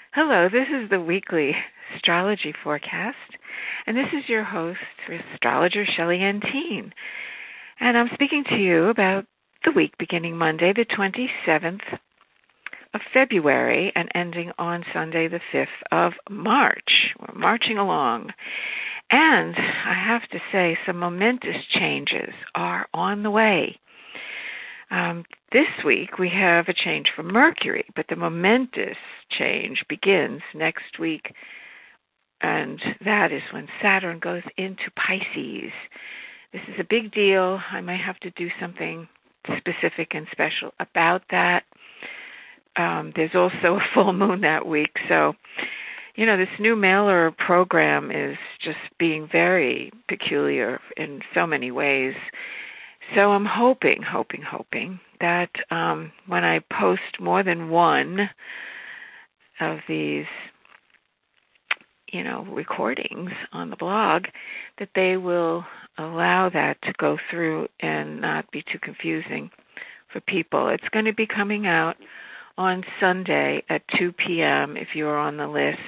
Hello, this is the weekly astrology forecast, and this is your host, astrologer Shelley Ann Teen. And I'm speaking to you about the week beginning Monday, the 27th of February, and ending on Sunday, the 5th of March. We're marching along. And I have to say, some momentous changes are on the way. This week we have a change for Mercury, but the momentous change begins next week, and that is when Saturn goes into Pisces. This is a big deal. I might have to do something specific and special about that. There's also a full moon that week, so this new mailer program is just being very peculiar in so many ways. So I'm hoping that when I post more than one of these, recordings on the blog, that they will allow that to go through and not be too confusing for people. It's going to be coming out on Sunday at 2 p.m. if you're on the list.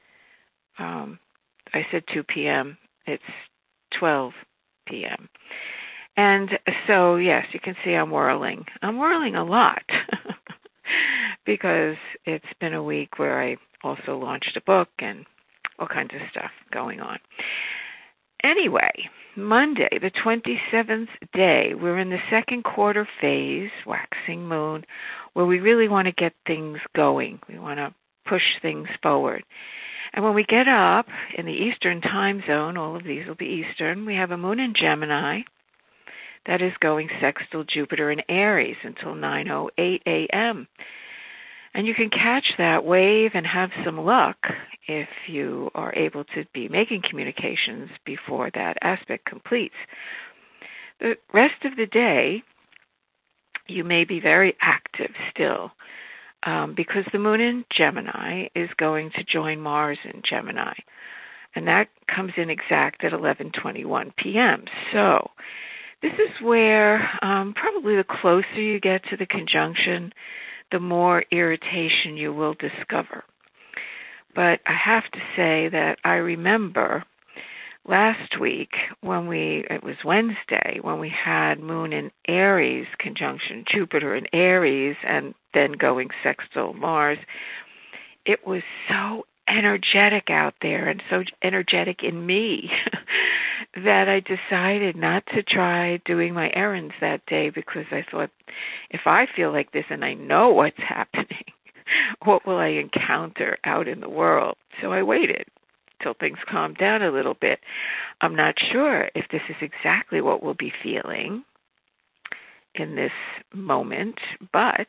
I said 2 p.m. It's 12 p.m. And so, yes, you can see I'm whirling. I'm whirling a lot because it's been a week where I also launched a book and all kinds of stuff going on. Anyway, Monday, the 27th day, we're in the second quarter phase, waxing moon, where we really want to get things going. We want to push things forward. And when we get up in the Eastern time zone, all of these will be Eastern, we have a moon in Gemini that is going sextile Jupiter in Aries until 9:08 a.m. And you can catch that wave and have some luck if you are able to be making communications before that aspect completes. The rest of the day, you may be very active still because the moon in Gemini is going to join Mars in Gemini. And that comes in exact at 11:21 p.m. So this is where probably the closer you get to the conjunction, the more irritation you will discover. But I have to say that I remember last week it was Wednesday, when we had Moon in Aries conjunction Jupiter in Aries and then going sextile Mars. It was so energetic out there and so energetic in me that I decided not to try doing my errands that day, because I thought, if I feel like this and I know what's happening, what will I encounter out in the world? So I waited till things calmed down a little bit. I'm not sure if this is exactly what we'll be feeling in this moment, but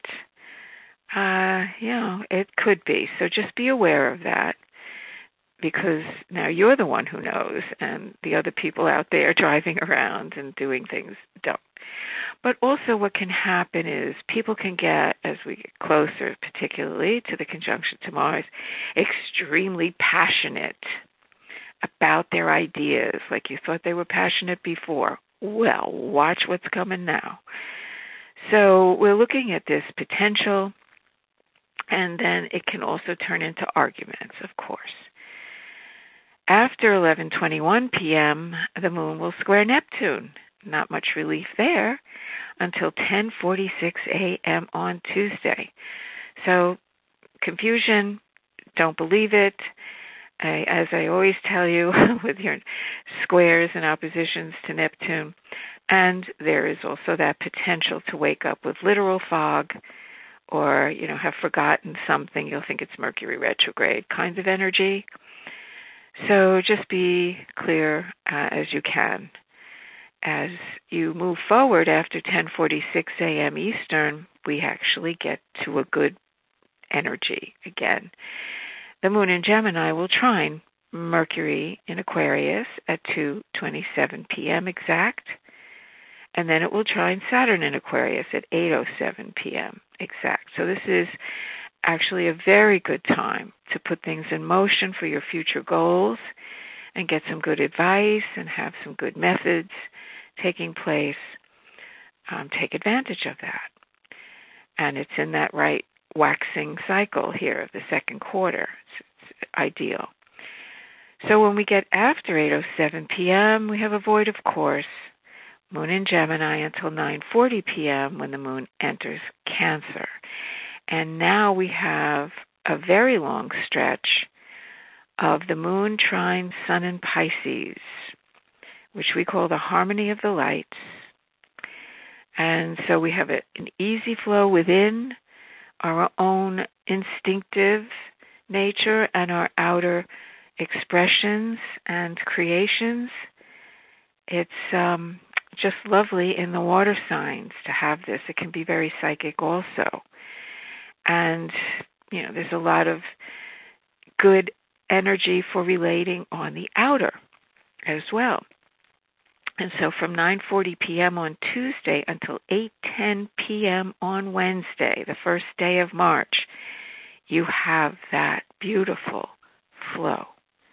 it could be. So just be aware of that, because now you're the one who knows, and the other people out there driving around and doing things don't. But also what can happen is people can get, as we get closer, particularly to the conjunction to Mars, extremely passionate about their ideas, like you thought they were passionate before. Well, watch what's coming now. So we're looking at this potential, and then it can also turn into arguments, of course. After 11:21 p.m., the moon will square Neptune. Not much relief there until 10:46 a.m. on Tuesday. So confusion, don't believe it. As I always tell you, with your squares and oppositions to Neptune. And there is also that potential to wake up with literal fog, or, have forgotten something. You'll think it's Mercury retrograde kinds of energy. So just be clear as you can. As you move forward after 10:46 a.m. Eastern, we actually get to a good energy again. The moon in Gemini will trine Mercury in Aquarius at 2:27 p.m. exact, and then it will trine Saturn in Aquarius at 8:07 p.m. exact. So this is actually a very good time to put things in motion for your future goals and get some good advice and have some good methods taking place. Take advantage of that. And it's in that right waxing cycle here of the second quarter. It's ideal. So when we get after 8:07 p.m., we have a void, of course, Moon in Gemini until 9:40 p.m. when the Moon enters Cancer. And now we have a very long stretch of the Moon trine Sun in Pisces, which we call the harmony of the lights. And so we have an easy flow within our own instinctive nature and our outer expressions and creations. It's just lovely in the water signs to have this. It can be very psychic also. And, there's a lot of good energy for relating on the outer as well. And so from 9:40 p.m. on Tuesday until 8:10 p.m. on Wednesday, the first day of March, you have that beautiful flow.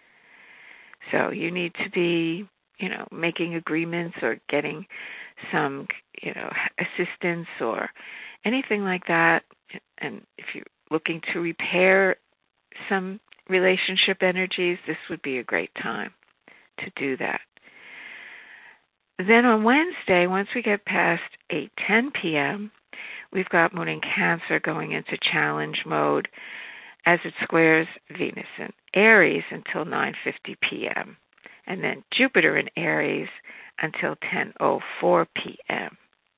So you need to be, making agreements or getting some, assistance or anything like that. And if you're looking to repair some relationship energies, this would be a great time to do that. Then on Wednesday, once we get past 8:10 p.m., we've got Moon in Cancer going into challenge mode as it squares Venus in Aries until 9:50 p.m. and then Jupiter in Aries until 10:04 p.m.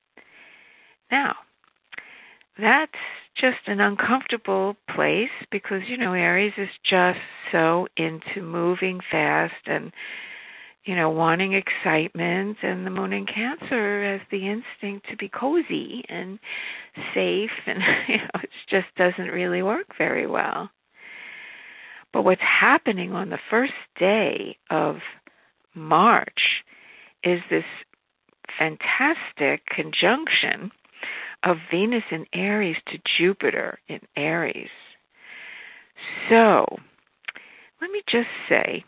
Now, that's just an uncomfortable place because, Aries is just so into moving fast and, wanting excitement, and the Moon in Cancer has the instinct to be cozy and safe, and, it just doesn't really work very well. But what's happening on the first day of March is this fantastic conjunction of Venus in Aries to Jupiter in Aries. So, let me just say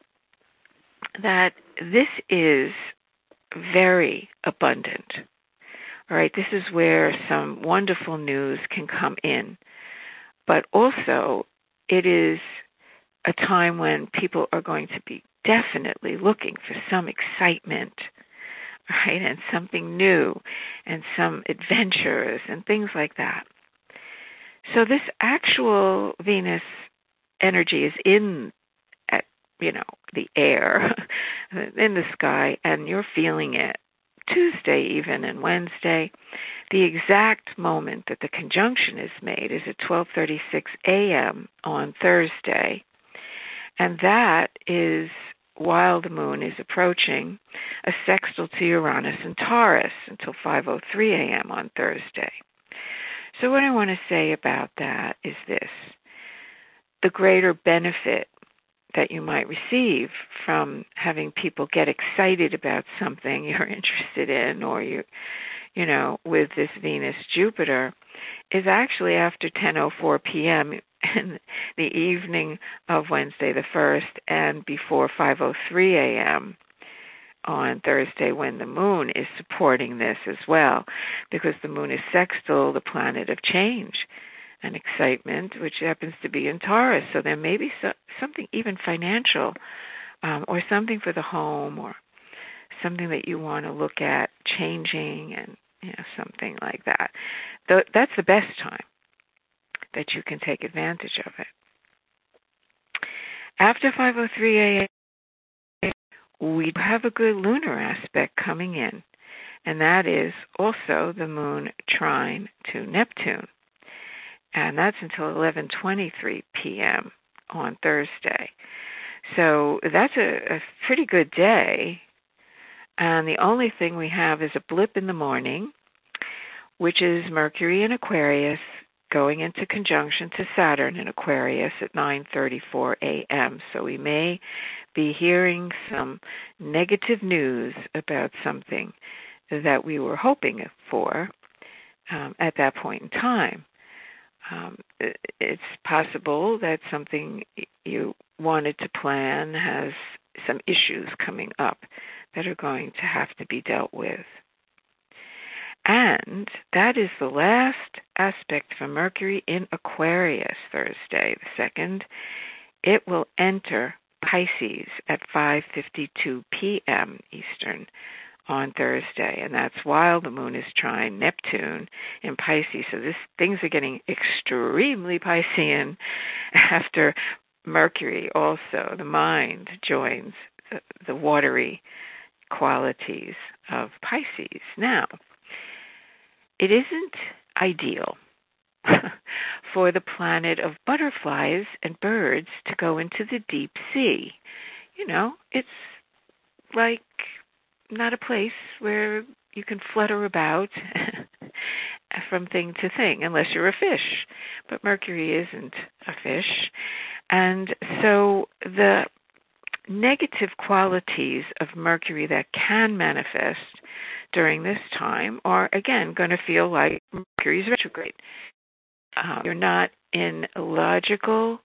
that this is very abundant. All right, this is where some wonderful news can come in. But also, it is a time when people are going to be definitely looking for some excitement, right, and something new, and some adventures, and things like that. So this actual Venus energy is in, the air, in the sky, and you're feeling it Tuesday even and Wednesday. The exact moment that the conjunction is made is at 12:36 a.m. on Thursday, and that is while the Moon is approaching a sextile to Uranus and Taurus until 5:03 a.m. on Thursday. So what I want to say about that is this: the greater benefit that you might receive from having people get excited about something you're interested in, or with this Venus-Jupiter, is actually after 10:04 p.m. in the evening of Wednesday the 1st and before 5:03 a.m. on Thursday, when the Moon is supporting this as well, because the Moon is sextile the planet of change and excitement, which happens to be in Taurus. So there may be something even financial, or something for the home, or something that you want to look at changing, and something like that. That's the best time that you can take advantage of it. After 5:03 a.m., we have a good lunar aspect coming in, and that is also the Moon trine to Neptune. And that's until 11:23 p.m. on Thursday. So that's a pretty good day. And the only thing we have is a blip in the morning, which is Mercury in Aquarius going into conjunction to Saturn in Aquarius at 9:34 a.m. So we may be hearing some negative news about something that we were hoping for at that point in time. It's possible that something you wanted to plan has some issues coming up that are going to have to be dealt with. And that is the last aspect for Mercury in Aquarius Thursday, the 2nd. It will enter Pisces at 5:52 p.m. Eastern on Thursday, and that's while the moon is trine Neptune in Pisces. So things are getting extremely Piscean after Mercury also. The mind joins the watery qualities of Pisces. Now, it isn't ideal for the planet of butterflies and birds to go into the deep sea. It's like not a place where you can flutter about from thing to thing unless you're a fish. But Mercury isn't a fish. And so the negative qualities of Mercury that can manifest during this time are, again, going to feel like Mercury's retrograde. You're not in logical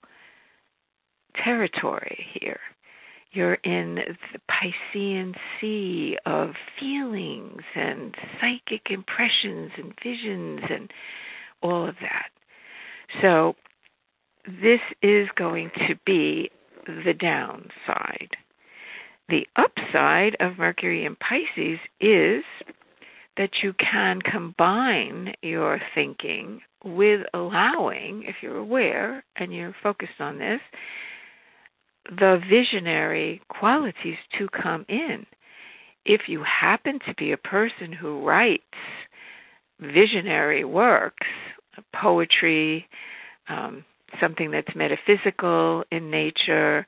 territory here. You're in the Piscean sea of feelings and psychic impressions and visions and all of that. So this is going to be the downside. The upside of Mercury in Pisces is that you can combine your thinking with allowing, if you're aware and you're focused on this, the visionary qualities to come in. If you happen to be a person who writes visionary works, poetry, something that's metaphysical in nature,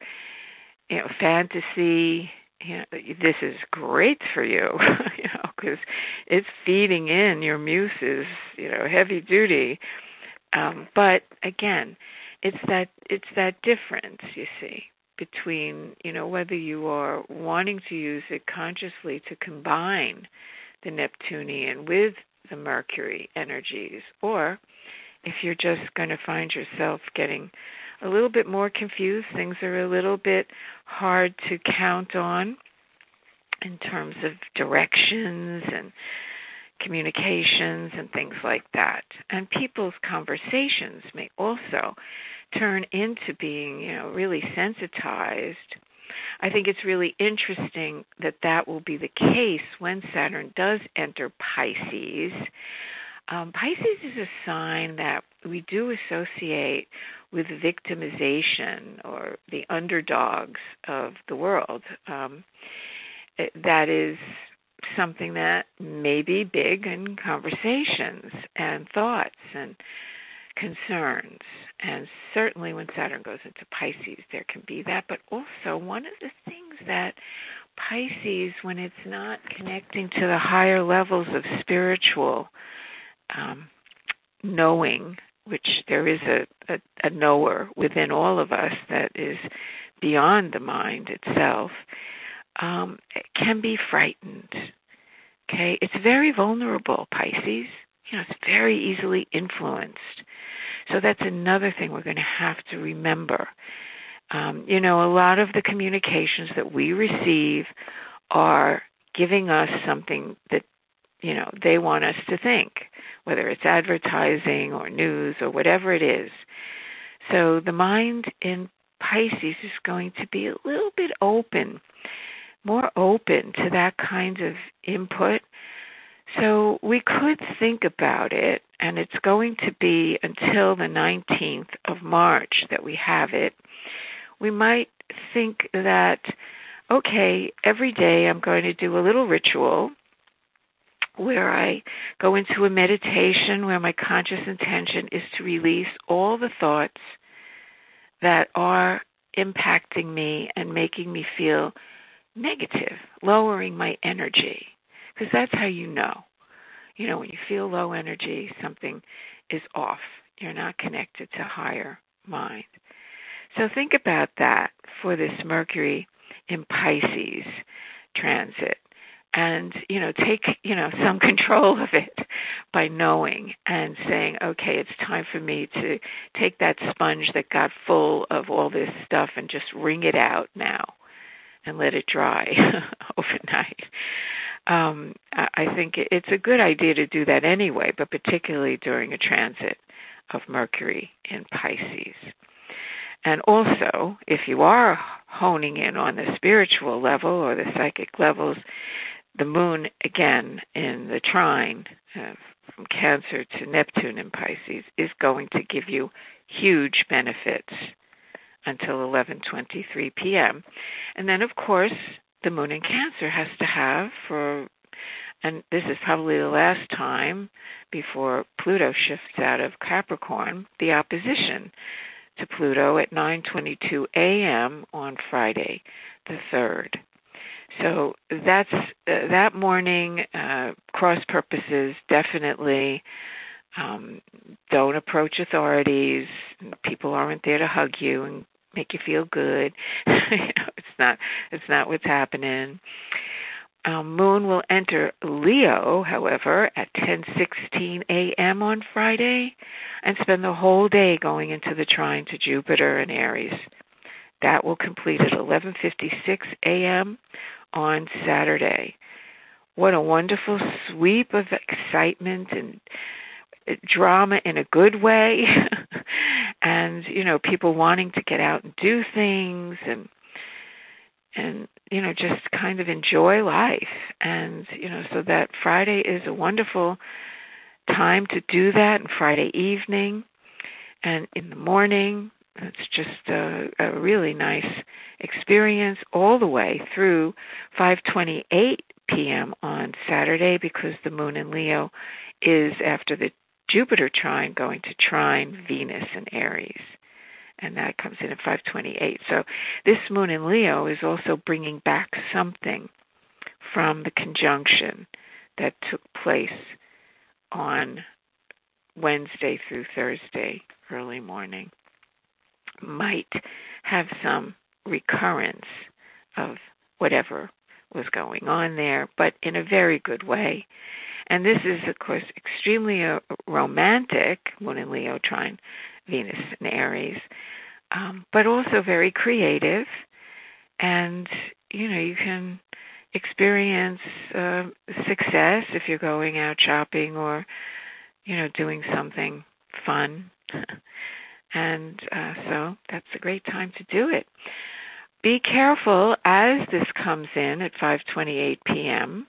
fantasy, this is great for you, because it's feeding in your muses, heavy duty. But again, it's that difference, you see, between, whether you are wanting to use it consciously to combine the Neptunian with the Mercury energies, or if you're just going to find yourself getting a little bit more confused, things are a little bit hard to count on in terms of directions and communications and things like that. And people's conversations may also turn into being, really sensitized. I think it's really interesting that will be the case when Saturn does enter Pisces. Pisces is a sign that we do associate with victimization or the underdogs of the world. That is something that may be big in conversations and thoughts and concerns. And certainly when Saturn goes into Pisces, there can be that. But also one of the things that Pisces, when it's not connecting to the higher levels of spiritual knowing, which there is a knower within all of us that is beyond the mind itself, it can be frightened. Okay, it's very vulnerable, Pisces. It's very easily influenced. So that's another thing we're going to have to remember. A lot of the communications that we receive are giving us something that, they want us to think, whether it's advertising or news or whatever it is. So the mind in Pisces is going to be a little bit more open to that kind of input. So we could think about it, and it's going to be until the 19th of March that we have it. We might think that, okay, every day I'm going to do a little ritual where I go into a meditation where my conscious intention is to release all the thoughts that are impacting me and making me feel negative, lowering my energy. Because that's how you know. When you feel low energy, something is off. You're not connected to higher mind. So think about that for this Mercury in Pisces transit. And, take, some control of it by knowing and saying, okay, it's time for me to take that sponge that got full of all this stuff and just wring it out now and let it dry overnight. I think it's a good idea to do that anyway, but particularly during a transit of Mercury in Pisces. And also, if you are honing in on the spiritual level or the psychic levels, the moon, again, in the trine from Cancer to Neptune in Pisces is going to give you huge benefits until 11:23 p.m. And then, of course, the moon in Cancer has to have and this is probably the last time before Pluto shifts out of Capricorn, the opposition to Pluto at 9:22 a.m. on Friday, the 3rd. So that's that morning. Cross purposes, definitely. Don't approach authorities. People aren't there to hug you and make you feel good. It's not what's happening. Moon will enter Leo, however, at 10:16 a.m. on Friday and spend the whole day going into the trine to Jupiter and Aries. That will complete at 11:56 a.m. on Saturday. What a wonderful sweep of excitement and drama in a good way. And, people wanting to get out and do things and just kind of enjoy life. And, so that Friday is a wonderful time to do that, and Friday evening and in the morning. It's just a really nice experience all the way through 5:28 p.m. on Saturday, because the moon in Leo is, after the Jupiter trine, going to trine Venus in Aries. And that comes in at 5:28. So this moon in Leo is also bringing back something from the conjunction that took place on Wednesday through Thursday early morning. Might have some recurrence of whatever was going on there, but in a very good way. And this is, of course, extremely romantic, moon in Leo trine Venus in Aries, but also very creative. And, you can experience success if you're going out shopping or, doing something fun. And so that's a great time to do it. Be careful as this comes in at 5:28 p.m.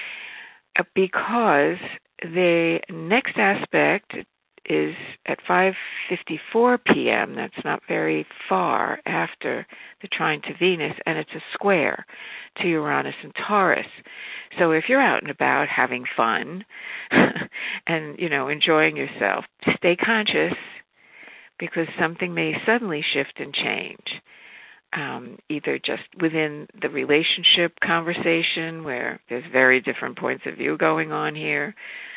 Because the next aspect is at 5:54 p.m. That's not very far after the trine to Venus, and it's a square to Uranus and Taurus. So if you're out and about having fun and, enjoying yourself, stay conscious, because something may suddenly shift and change, either just within the relationship conversation where there's very different points of view going on here,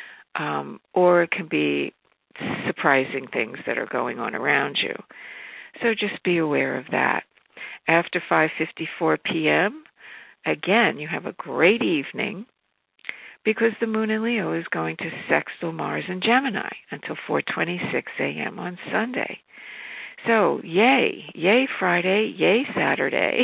or it can be surprising things that are going on around you. So just be aware of that. After 5:54 p.m., again, you have a great evening, because the moon in Leo is going to sextile Mars in Gemini until 4:26 a.m. on Sunday. So, yay Friday, yay Saturday.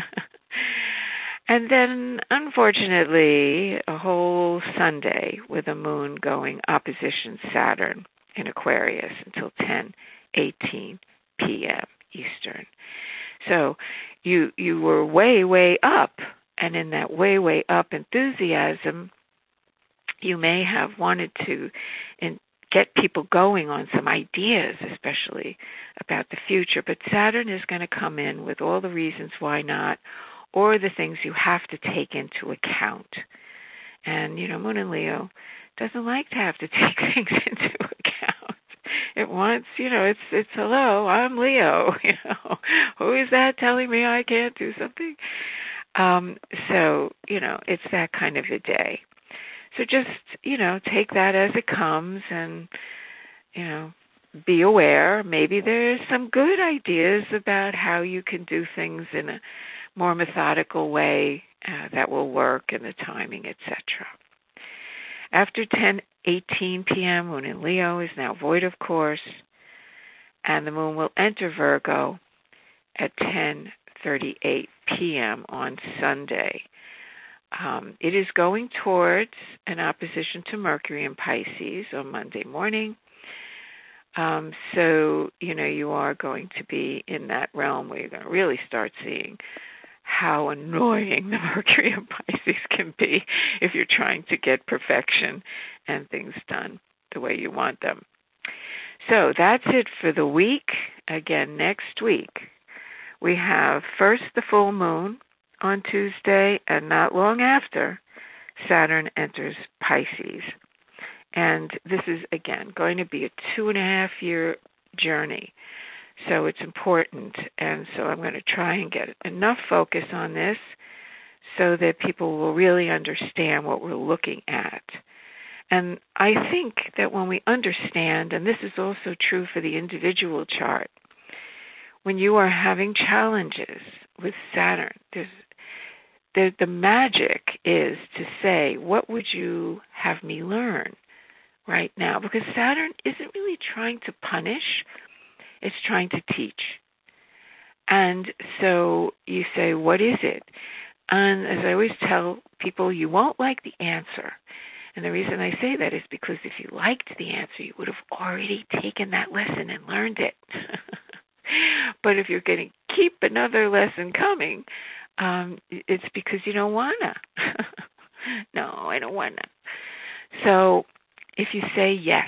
And then, unfortunately, a whole Sunday with the moon going opposition Saturn in Aquarius until 10:18 p.m. Eastern. So, you were way up, and in that way up enthusiasm, you may have wanted to get people going on some ideas, especially about the future. But Saturn is going to come in with all the reasons why not, or the things you have to take into account. And, moon in Leo doesn't like to have to take things into account. It wants, it's hello, I'm Leo. Who is that telling me I can't do something? So, it's that kind of a day. So just, take that as it comes and, be aware. Maybe there's some good ideas about how you can do things in a more methodical way that will work, and the timing, etc. After 10:18 p.m., moon in Leo is now void, of course, and the moon will enter Virgo at 10:38 p.m. on Sunday. It is going towards an opposition to Mercury in Pisces on Monday morning. So, you are going to be in that realm where you're going to really start seeing how annoying the Mercury in Pisces can be if you're trying to get perfection and things done the way you want them. So that's it for the week. Again, next week we have first the full moon on Tuesday, and not long after, Saturn enters Pisces. And this is, again, going to be a 2.5-year journey. So it's important. And so I'm going to try and get enough focus on this so that people will really understand what we're looking at. And I think that when we understand, and this is also true for the individual chart, when you are having challenges with Saturn, the magic is to say, what would you have me learn right now? Because Saturn isn't really trying to punish, it's trying to teach. And so you say, what is it? And as I always tell people, you won't like the answer. And the reason I say that is because if you liked the answer, you would have already taken that lesson and learned it. But if you're going to keep another lesson coming, it's because you don't want to. No, I don't want to. So if you say yes,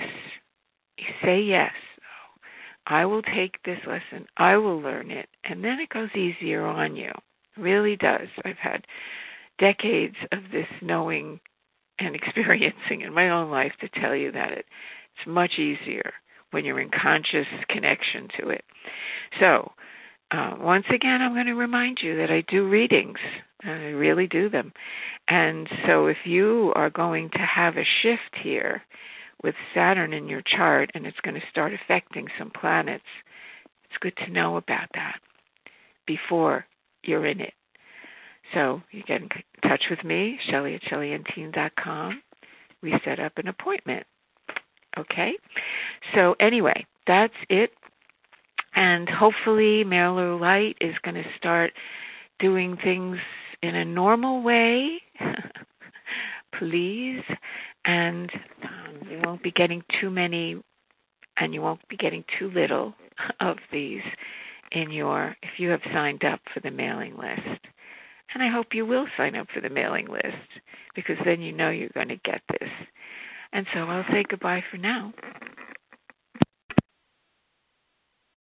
I will take this lesson, I will learn it, and then it goes easier on you. It really does. I've had decades of this knowing and experiencing in my own life to tell you that it's much easier when you're in conscious connection to it. So, once again, I'm going to remind you that I do readings. I really do them. And so if you are going to have a shift here with Saturn in your chart and it's going to start affecting some planets, it's good to know about that before you're in it. So you get in touch with me, Shelley at ShelleyandTeam.com. We set up an appointment. Okay? So anyway, that's it. And hopefully Mailer Light is going to start doing things in a normal way, please. And you won't be getting too many, and you won't be getting too little of these if you have signed up for the mailing list. And I hope you will sign up for the mailing list, because then you know you're going to get this. And so I'll say goodbye for now.